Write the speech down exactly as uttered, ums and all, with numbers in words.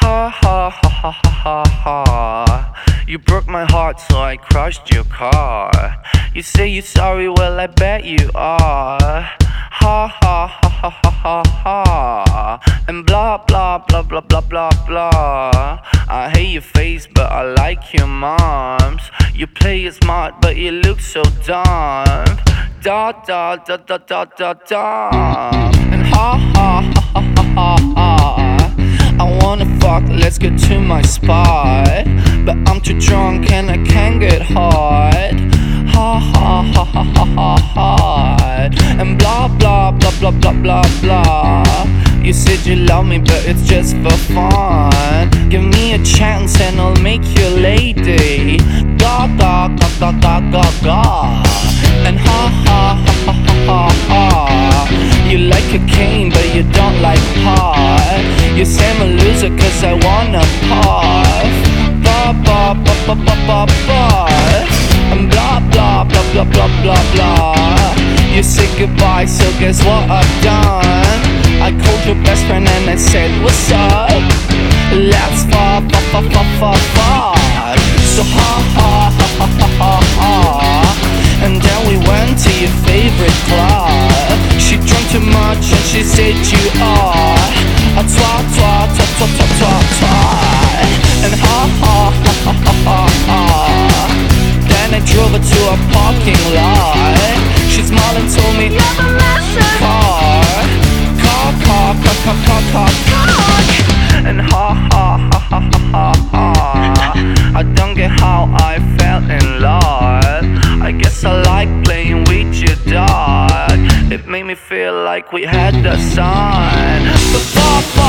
Ha ha ha ha ha ha ha. You broke my heart, so I crushed your car. You say you're sorry, well I bet you are. Ha ha ha ha ha ha ha. And blah blah blah blah blah blah blah. I hate your face, but I like your mom's. You play it smart, but you look so dumb. Da da da da da da da. And ha ha ha ha ha ha ha. I wanna fuck, let's get to my spot, but I'm too drunk and I can't get hard. Ha ha ha ha ha ha ha. And blah blah blah blah blah blah blah. You said you love me, but it's just for fun. Give me a chance and I'll make you a lady. Ga ga ga ga ga ga ga. And ha ha ha ha ha ha ha. You like a cane, but you don't like pot. You say I'm a loser cause I wanna puff. Ba ba ba ba ba ba ba. And blah blah blah blah blah blah blah. You said goodbye, so guess what I've done? I called your best friend and I said what's up? Let's fuck fuck fuck fuck fuck fuck. So ha ha ha ha ha ha ha. And then we went to your favorite club. She drank too much and she said you are a twat twat twat twat twat twat twat. And ha ha ha ha ha ha ha. Then I drove her to a parking lot. She smiled and told me never listen. Car, car, car, car, car, car, car, car. And ha ha ha ha ha ha ha. I don't get how I fell in love. I guess I like playing with your dog. It made me feel like we had the sun. But